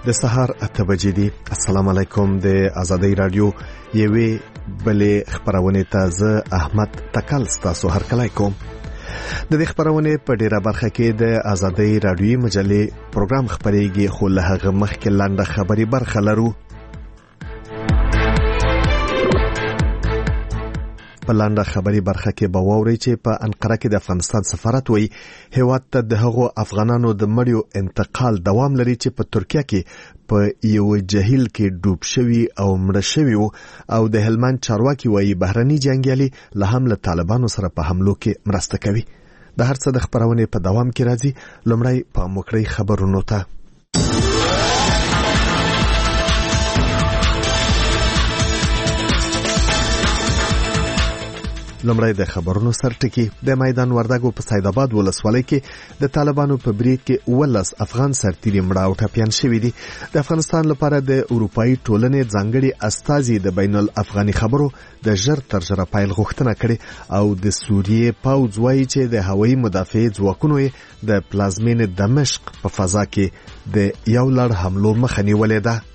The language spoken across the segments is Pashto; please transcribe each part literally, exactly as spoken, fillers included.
د سهار اته بجې دي. السلام علیکم. د آزادۍ رادیو یوې بلې خبرونه ته زه احمد تکل ستاسو هرکلی کوم. د دې خبرونه په ډیره برخه کې د آزادۍ رادیوي مجلې پروګرام خبرېږي، خو له هغه مخکې لنډه خبري برخه لرو. په لنډه خبري برخه کې به واورئ چې په انقره کې د افغانستان سفارت وایي هیواد ته د هغو افغانانو د مړیو انتقال دوام لري چې په ترکیه کې په یو جهیل کې ډوب شوي او مړه شوي وو، او د هلمند چارواکي وایي بهرني جنګیالي له هم له طالبانو سره په حملو کې مرسته کوي. د هر څه د خبرونې په دوام کې راځي. لومړی په موکړی خبرونو ته. لومړی د خبرونو سرټکی. د میدان وردګو په سید آباد ولسوالۍ کې د طالبانو په برید کې ولس افغان سرتیري مړه او ټپیان شوي دي. د افغانستان لپاره د اروپאי ټولنې ځانګړي استازي د بین الافغاني خبرو د ژر تر ژره پیل غوښتنه کړې، او د سوریې پوځ وایي چې د هوایي مدافع ځواکونو د پلازمین دمشق په فضا کې د یو لړ حملو مخه نیولې ده.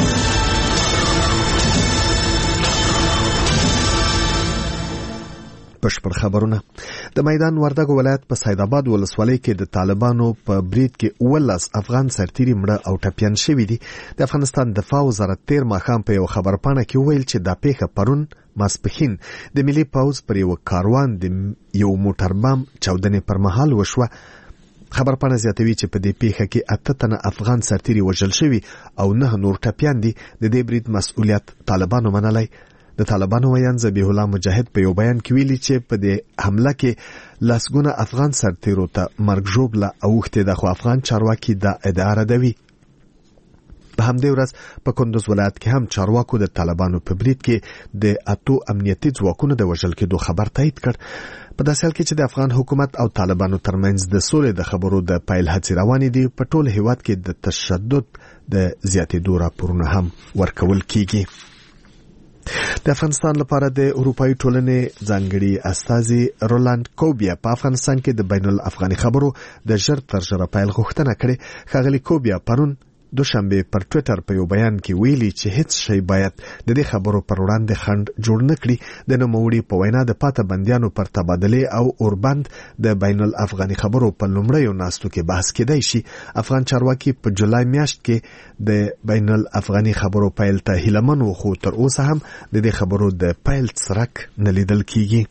بشپړ خبرونه. د میدان وردګو ولایت په سید آباد ولسوالۍ کې د طالبانو په برید کې ولس افغان سرتیري مړه او ټپیان شوي دي. د افغانستان دفاع وزارت تیر ماښام په یو خبرپاڼه کې وویل چې دا پیښه پرون ماسپښین د ملي پوځ پر یو کاروان د یو موټر بم چاودنې پر مهال وشوه. خبرپاڼه زیاتوي چې په دې پیښه کې اته تنه افغان سرتیري وژل شوي او نه نور ټپیان دي. د دې برید مسؤلیت طالبانو منلی. د طالبانو ویان ذبیح الله مجاهد په یو بیان کې ویلي چې په دې حمله کې لسګونه افغان سرتیرو ته مرګ ژوبله اوښتې ده، خو افغان چارواکي دا ادعا ردوي. په همدې ورځ په کندوز ولایت کې هم چارواکو د طالبانو په برید کې د اتو امنیتي ځواکونو د وژل کېدو خبر تایید کړ. په داسې حال کې چې د افغان حکومت او طالبانو ترمنځ د سولې د خبرو د پیل هڅې روانې دي، په ټول هیواد کې د تشدد د زیاتېدو راپورونه هم ورکول کیږي. د افغانستان لپاره د اروپאי ټولنې ځانګړي استازي رولاند کوبیا په افغانستان کې د بین الافغاني خبرو د ژر تر ژره پیل غوښتنه کړې. ښاغلي کوبیا پرون دوشنبه پر ټویټر په یو بیان کې ویلي چې هیڅ شی باید د دې خبرو پر وړاندې خنډ جوړ نه کړي. د نوموړي په وینا د پاته بندیانو پر تبادله او اوربند د بین الافغاني خبرو په لومړیو ناستو کې بحث کېدای شي. افغان چارواکي په جولای میاشت کې د بین الافغاني خبرو پیل ته هیلمن وو، خو تر اوسه هم د دې خبرو د پیل څرک نه لیدل کیږي.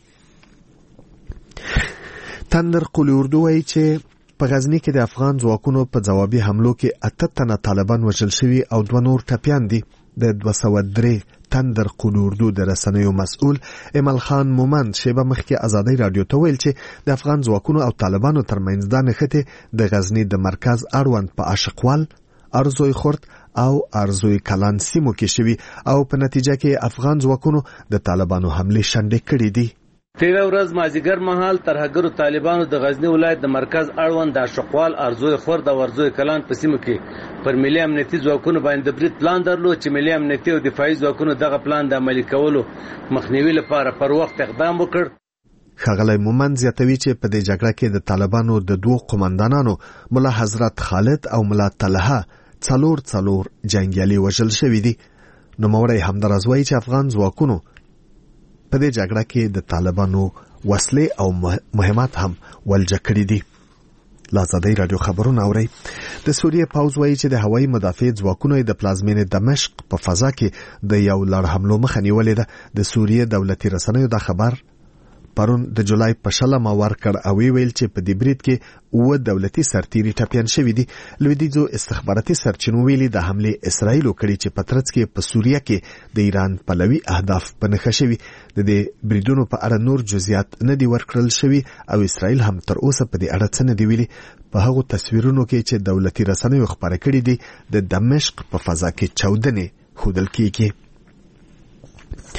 تندر قلی اردو وایي چې په غزنی کې د افغان ځواکونو په ځوابي حملو کې اته تنه طالبان وژل شوي او دوه نور ټپیان دي. د دوه سوه درې تندر قلی اردو د رسنیو مسؤل ایمل خان مومند شیبه مخکې آزادۍ رادیو ته ویل چې د افغان ځواکونو او طالبانو ترمنځ دا نښتې د غزنی د مرکز اړوند په عاشقوال، ارزوی خورد او ارزوی کلان سیمو کې شوي، او په نتیجه کې افغان ځواکونو د طالبانو حملې شنډې کړې دي. تیره ورځ مازیګر مهال ترهګرو طالبانو د غزنی ولایت د مرکز اړوند د عاشقوال، ارزوی خورد او ارزوی کلان په سیمو کې پر ملي امنیتي ځواکونو باندې د برید پلان درلود چې ملي امنیتي او دفاعي ځواکونو دغه پلان د عملي کولو مخنیوي لپاره پر وخت اقدام وکړ. ښاغلی مومند زیاتوي چې په دې جګړه کې د طالبانو د دوه قومندانانو ملا حضرت خالد او ملا طلحه څلور څلور جنګیالي وژل شوي دي. نوموړی همداراز وایي چې افغان ځواکونو په دې جګړه کې د طالبانو وسلې او مهمات هم ولجه کړي دي. آزادۍ رادیو خبرونه اورئ. د سوریې پوځ وایي چې د هوایي مدافع ځواکونو د پلازمین دمشق په فضا کې د یو لړ حملو مخه نیولې ده. د سوریې دولتي رسنیو دا خبر پرون د جولای په شلمه ورکړ او ویل چې په دې برید کې اوه دولتي سرتیري ټپیان شوي دي. لویدیځو استخباراتي سرچینو ویلي د حملې اسرائیلو کړي چې په ترڅ کې په سوریه کې د ایران پلوي اهداف په نښه شوي. د دې بریدونو په اړه نور جزئیات نه دي ورکړل شوي او اسرائیل هم تر اوسه په دې اړه څه نه دي ویلي. په هغو تصویرونو کې چې دولتي رسنیو خپاره کړي دي د دمشق په فضا کې چاودنې ښودل کیږي.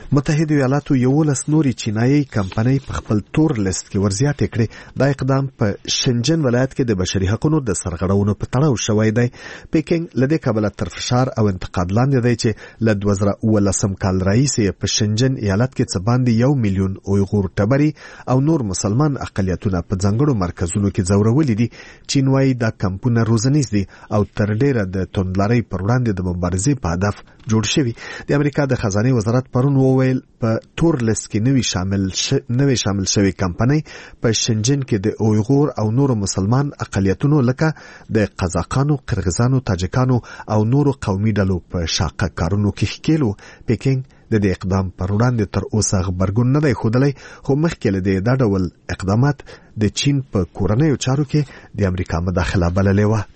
متحده ایالاتو یولس نوري چینایي کمپنۍ په خپل تور لیست کې ورزیاتې کړې. دا اقدام په شنجن ولایت کې د بشري حقوقو د سرغړونو په تړاو شوی دی. پیکینګ لدې کبله تر فشار او انتقاد لاندې دی چې له دوه زره اوولسم کال راهیسې په شنجن ایالت کې څه باندې یو میلیون اویغور ټبري او نور مسلمان اقلیتونه په ځانګړو مرکزونو کې ځورولي دي. چین وايي دا کمپونه روزنیز دي او تر ډیره د توندلارۍ پر وړاندې د مبارزې په هدف جوړ شوي. د امریکا د خزانه وزارت پرون وویل په تور لیست کې نوی شامل ش... نوی شامل شوی کمپنۍ په شنجن کې د اویغور او نورو مسلمان اقلیتونو لکه د قزاقانو، قرغیزانو، تاجکانو او نورو قومي ډلو په شاقه کارونو کې ښکېلو. پیکینګ د دې اقدام پر وړاندې تر اوسه غبرګون نه دی ښودلی، خو مخکې له دې دا ډول اقدامات د چین په کورنیو چارو کې د امریکا مداخله بللې وه.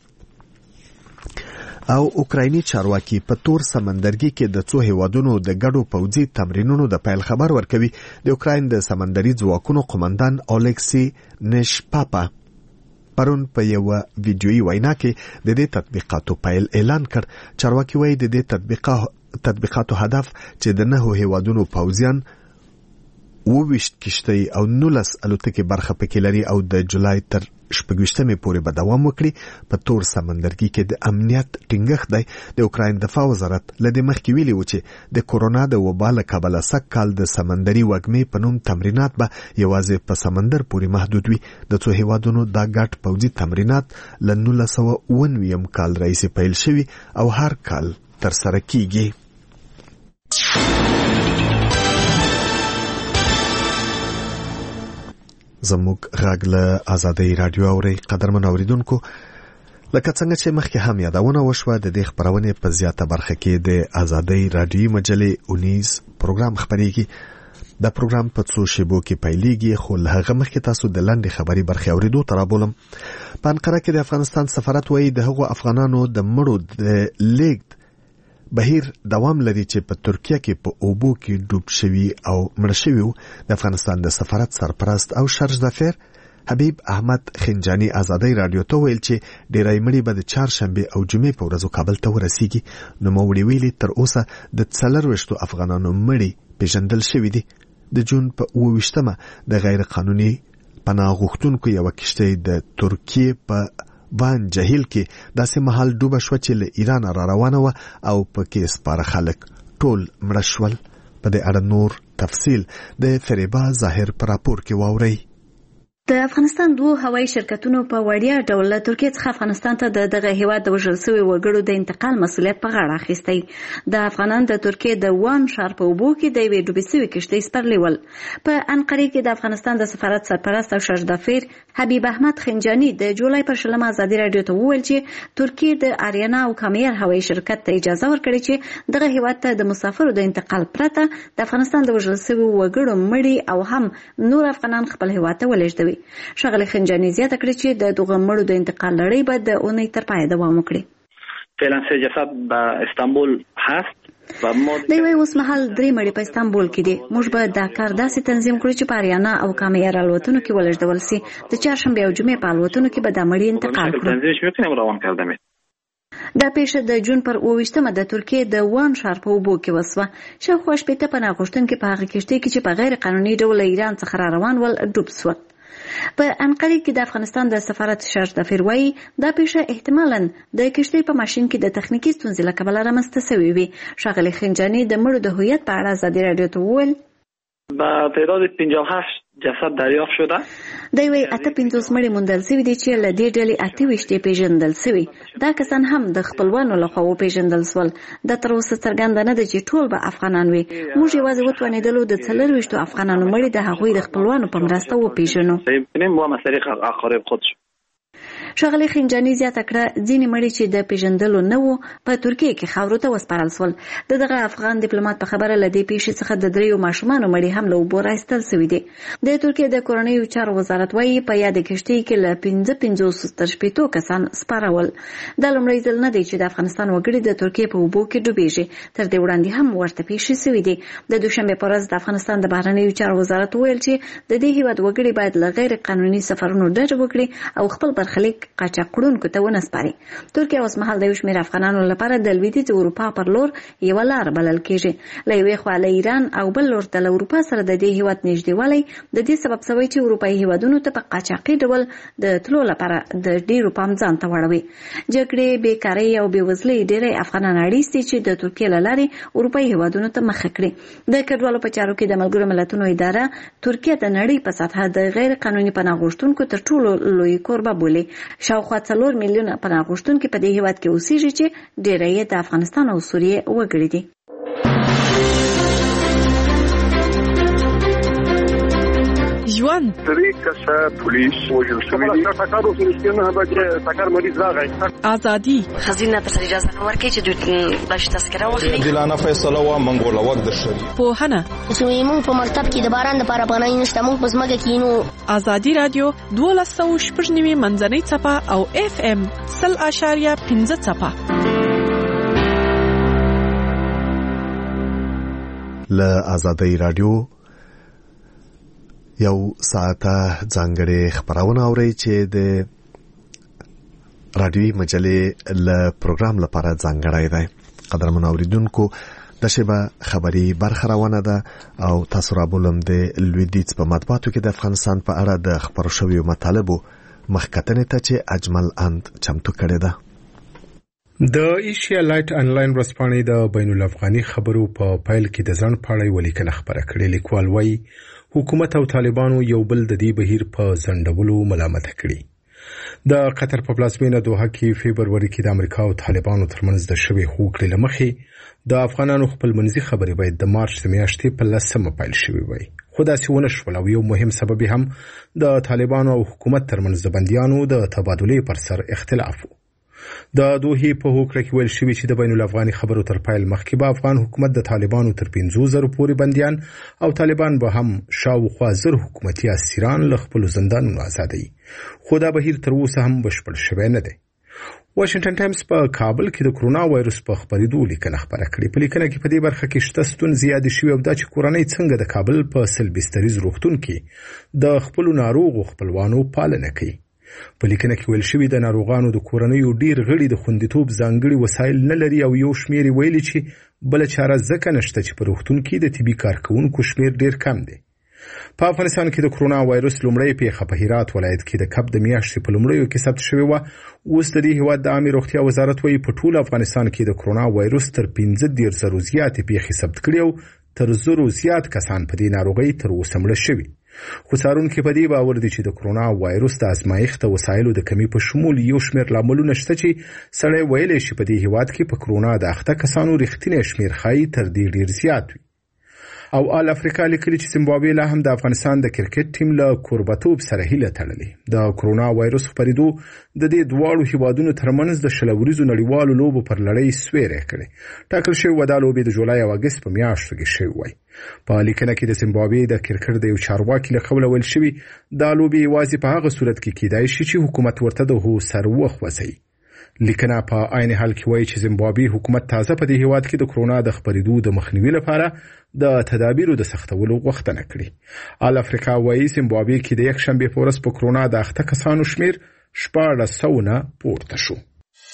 او اوکرایني چارواکي په تور سمندرګي کې د څو هیوادونو د ګډو پوځي تمرینونو د پیل خبر ورکوي. د اوکراین د سمندري ځواکونو قومندان اولیکسی نشپاپا پرون په یو ویډیويي وینا کې د دې تطبیقاتو پیل اعلان کړ. چارواکي وایي د دې تطبیقاتو تطبیقاتو هدف چې د نهو هیوادونو پوځیان اوویشت کشتۍ او نولس الوتکې برخه پکې لري او د جولای تر شپږویشتمې پورې به دوام وکړي. په تور سمندرګي کې د امنیت ټینګښت دی. د اوکراین دفاع وزارت له دې مخکې ویلي و چې د کورونا د وبا له کبله سږ کال د سمندري وږمې په نوم تمرینات به یوازې په سمندر پورې محدود وي. د څو هیوادونو دا ګډ پوځي تمرینات له نولس سوه اوه نوي کال راهیسې پیل شوي او هر کال ترسره کیږي. زموږ غږ له آزادۍ رادیو اورئ. قدرمن اوریدونکو، لکه څنګه چې مخکې هم یادونه وشوه، د دې خپرونې په زیاته برخه کې د آزادۍ رادیوي مجلې اونیز پروګرام خپرېږي. دا پروګرام په څو شیبو کې پیلېږي، خو له هغه مخکې تاسو د لنډې خبري برخې اورېدو ته رابولم. په انقره کې د افغانستان سفارت وایي د هغو افغانانو د مړو د لیږد بهیر دوام لري چې په ترکیه کې په اوبو کې ډوب شوي او مړه شوي وو. د افغانستان د سفارت سرپرست او شرج دافیر حبیب احمد خنجانی آزادۍ رادیو ته ویل چې ډیری مړي به د چهارشنبې او جمعې په ورځو کابل ته ورسیږي. نوموړي ویلي تر اوسه د څلرویشتو افغانانو مړي پیژندل شوي دي. د جون په اوه ویشتمه د غیر قانوني پناه غوښتونکو یوه کښتۍ د ترکیې په وان جهیل کې داسې مهال ډوبه شوه چې له ایران را روانه وه او پکې سپاره خلک ټول مړه شول. په دې اړه نور تفصیل د فریبا ظاهر پر راپور کې واورئ. د افغانستان دوه هوایي شرکتونو په وړیا ډول له ترکیې څخه افغانستان ته د دغه هیواد د وژل شویو وګړو د انتقال مسؤلیت په غاړه اخیستی. د افغانانو د ترکیې د وان ښار په اوبو کې د یوې ډوبې شوې کښتۍ سپرلي ول. په انقرې کې د افغانستان د سفارت سرپرست او شرج دافیر حبیب احمد خنجانی د جولای پر شلمه ازادي رادیو ته وویل چې ترکیې د آریانا او کامیر هوایي شرکت ته اجازه ورکړې چې دغه هیواد ته د مسافرو د انتقال پرته د افغانستان د وژل شویو وګړو مړي او هم نور افغانان خپل هیواد ته ولېږدوي. شغله خنجانی زیاته کړې چې د دغه مړو د انتقال لړۍ به د اونۍ تر پایه دوام وکړي. فعلا سه جسد به استانبول هست و ما دوی اوس مهال درې مړي په استانبول کې دي. موږ به دا کار داسې تنظیم کړو چې په آریانا او کامیر الوتنو کې ولېږدول شي. د چهارشنبې او جمعې په الوتنو کې به دا مړي انتقال کړو. دا پیښه د جون پر اوه ویشتمه د ترکیې د وان ښار په اوبو کې وسوه. شاوخوا شپېته پناه غوښتونکي په هغه کښتۍ کې چې په غیر قانوني ډول ایران څخه را روان ول ډوب شول. په انقرې کې د افغانستان د سفارت شرج دافیر وایي دا پیښه احتمالاً د کښتۍ په ماشین کې د تخنیکي ستونزې له کبله رامنځته شوې وي. ښاغلي خنجاني د مړو د هویت په اړه ازادي رادیو ته وویل با تعداد پنجاه و هشت جسد دریافت شده. دوی وایي اته پنځوس مړي موندل شوي دي چې له دې ډلې اته ویشت یې پیژندل شوي. دا کسان هم د خپلوانو لخوا وپیژندل شول. دا تر اوسه څرګنده نه ده چې ټول به افغانان وي. موږ یوازې وتوانېدلو د څلرویشتو افغانانو مړي د هغوی د خپلوانو په مرسته وپیژنو. ښاغلي خنجاني زیاته کړه ځینې مړي چې د پیژندلو نه وو په ترکیې کې خاورو ته وسپارل شول. د دغه افغان ډیپلوماټ په خبره له دې پیښې څخه د دریو ماشومانو مړي هم له اوبو راایستل شوي دي. د ترکیې د کورنیو چارو وزارت وایي په یادې کښتۍ کې له پنځه پنځوس تر شپېتو کسان سپاره ول. دا لومړی ځل نه دی چې د افغانستان وګړي د ترکیې په اوبو کې ډوبېږي. تر دې وړاندې هم ورته پیښې شوي دي. د دوشنبې په ورځ د افغانستان د بهرنیو چارو وزارت ویل چې د دې هیواد وګړي باید له غیر قانوني سفرونو ډډه وکړي او خپل برخلیک قاچاقړونکو ته ونسپاري. ترکیه اوس مهال د یو شمېر افغانانو لپاره د لویدیځ اروپا پر لور یوه لار بلل کېږي. له یوې خوا له ایران او بل لور ته له اروپا سره د دې هیواد نږدېوالی د دې سبب شوی چې اروپایي هیوادونو ته په قاچاقي ډول د تلو لپاره د ډېرو پام ځان ته واړوي. جګړې، بیکارۍ او بېوزلۍ ډېری افغانان اړیس دي چې د ترکیې له لارې اروپایي هیوادونو ته مخه کړي. د کډوالو په چارو کې د ملګرو ملتونو اداره ترکیه د نړۍ په سطحه د غیر قانوني پناه غوښتونکو تر ټولو لوی کوربه بولي. شاوخوا څلور میلیونه پناه غوښتونکي په دې هیواد کې اوسېږي چې ډېری یې د افغانستان او سوریې وګړي دي. ژوند درې کسه پولیس وژل شوي دي. ټکر وسو نه به چې ټکر مریض راغی. ازادي خزینه په اجازه نه ورکړي چې دوی بلش تذکره واخلي. دلانه فیصله و منګول وخت د شری. پوهنه چې موږ په مرتب کې د باران لپاره پناه نشته، موږ په ځمکه کې نو. ازادي رادیو دولس سوه شپږ نوي منځنۍ څپه او اف ام سل اشاریه پنځه څپه. له ازادي رادیو یو ساعته ځانګړې خبرونه اوري چې د رادیوي مجلې له پروګرام لپاره ځانګړی دی. قدرمن اوریدونکو د شبه خبري برخروانه ده او تاسو را بولم د لویدیځ په مطبوعاتو کې د افغانستان په اړه د خبرو شویو مطالبو مخکتنې ته چې اجمل اند چمتو کړی ده. د ایشیا لایټ انلاین ورځپاڼې د بین الافغاني خبرو په پایل کې د ځان پاړی ولیکل خبره کړې. لیکوال وایي حکومت او طالبانو یو بل د دې بهیر په ځنډولو ملامت کړي. د قطر په پلازمینه دوحه کې فبروري کې د امریکا او طالبانو ترمنځ د شوې هوکړې لمخې د افغانانو خپلمنځي خبرې باید د مارچ د میاشتې په لسمه پیل شوې وای. خو داسې ونه شول او یو مهم سبب هم د طالبانو او حکومت ترمنځ د بندیانو د تبادلې پر سر اختلاف و. د دوحې په هوکړه کې ویل شوي چې د بین الافغاني خبرو تر پیل مخکې به افغان حکومت د طالبانو تر پنځو زرو پورې بندیان او طالبان به هم شاوخوا زر حکومتي اسیران له خپلو زندانونو ازادوي. خو دا بهیر تر اوسه هم بشپړ شوی نه دی. واشنگټن ټایمز په کابل کې د کرونا وایرس په خپرېدو لیکنه خپره کړې. په لیکنه کې په دې برخه کې شته ستونزې یادې شوې او دا چې کورنۍ څنګه د کابل په سل بستریز روغتون کې د خپلو ناروغو خپلوانو پالنه کوي. په لیکنه کې ویل شوي د ناروغانو د کورنیو ډیر غړي د خوندیتوب ځانګړي وسایل نه لري او یو شمیر ویلي چې بل چاره ځکه نشته چې په روغتون کې د طبي کارکونکو شمیر ډیر کم دی. په افغانستان کې د کرونا وایرس لومړی پیښه په هرات ولایت کې د کب د میاشتې په لومړیو کې ثبت شوې وه. اوس د دې هیواد د عامې روغتیا وزارت وایي په ټول افغانستان کې د کرونا وایرس تر پنځه دېرش زرو زیاتې پیښې ثبت کړي او تر زرو زیات کسان په دې ناروغۍ تر اوسه مړه شوي. خو څارونکي په دې باور دي چې د کرونا وایرس د ازمایښت وسایلو د کمی په شمول یو شمېر لاملونه شته چې سړی ویلی شي په دې هیواد کې په کرونا د اخته کسانو رښتینی شمېر ښایي تر دې ډېر زیات وي. او آل افریقا لیکلي چې زیمبابوې لا هم د افغانستان د کرکټ ټیم له کوربتوب سره هیله تړلې. د کرونا وایرس خپرېدو د دې دواړو هیوادونو ترمنځ د شل ورځو نړیوالو لوبو پر لړۍ سویری کړی. ټاکل شوې وه دا لوبې د جولای او اګست په میاشتو کې شوې وای. په لیکنه کې د زیمبابوې د کرکټ د یو چارواکي له قوله ویل شوي دا لوبې یوازې په هغه صورت کې کیدای شي چې حکومت ورته د هو سر وخوځوي. لیکنه په عین حال کې وایي چې زیمبابوې حکومت تازه په دې هیواد کې د کرونا د خپرېدو د مخنیوي لپاره د تدابیرو د سختولو غوښتنه کړې. آل افریقا وایي زیمبابوې کې د یک شنبې په ورځ په کرونا د اخته کسانو شمیر شپاړس سوه نه پورته شو.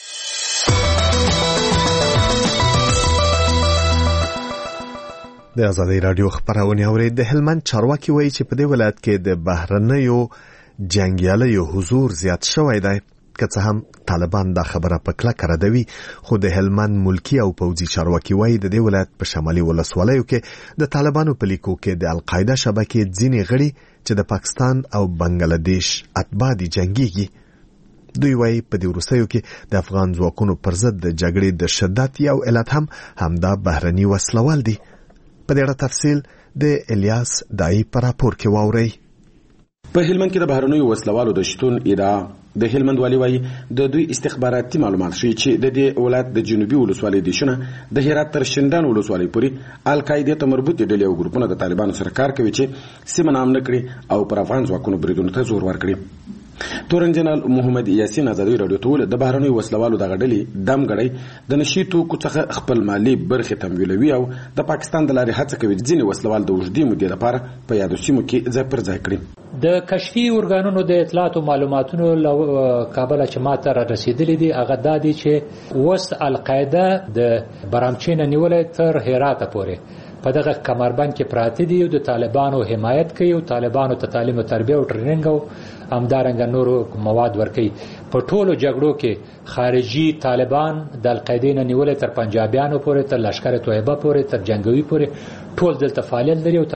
د ازادي رادیو خبرونه اوري. د هلمند چارواکي وایي چې په دې ولایت کې د بهرنیو جنگیالیو حضور زیات شوی دی. که څه هم طالبان دا خبره په کلکه ردوي، خو د هلمند ملکی او پوځي چارواکي وایي د دې ولایت په شمالي ولسوالیو کې د طالبانو په لیکو کې د القاعده شبکې ځینې غړي چې د پاکستان او بنگلاديش اتباع دي جنگيږي. دوی وایي په دې وروستیو کې د افغان ځواکونو پر ضد د جګړې د شدت یو علت هم همدا بهرني وسلوال دي. په دې اړه تفصیل د الیاس دای په راپور کې واورئ. په هلمند کې د بهرنیو وسلوالو د شتون ادعا د هلمند والی وایي د دوی استخباراتي معلومات ښیي چې د دې ولایت د جنوبي ولسوالۍ دیشونه د هرات تر شندان ولسوالۍ پورې القاعده ته مربوط ډلې او ګروپونه د طالبانو سره کار کوي چې سیمه نام نه کړي او پر افغان ځواکونو بریدونو ته زور ورکړي. تورن جنرال محمد یاسین ازادي رادیو ته د بهرنیو وسلوالو د غډلې دم غړي د نشي توکو څخه خپل مالی برخه تمویلوي او د پاکستان د لارې هڅه کوي ځینې وسلوال د وجدي مودې لپاره په یادو سیمو کې ځای پر ځای کړي. د کشفي ارګانونو د اطلاعات او معلوماتونو کابل چې ماته را رسیدلې دي هغه د دې چې وس القاعده د برامچین نیولې تر هرات پورې په دغه کمربند کې پراته دي او د طالبانو حمایت کوي او طالبانو ته تعلیم او تربیه او ټریننګ او همدارنګه نورو مواد ورکوي. په ټولو جګړو کې خارجي طالبان د القاعده نه نیولې تر پنجابیانو پورې تر لشکره طیبه پورې تر جنگوي پورې ټول دلته فعالیت لري.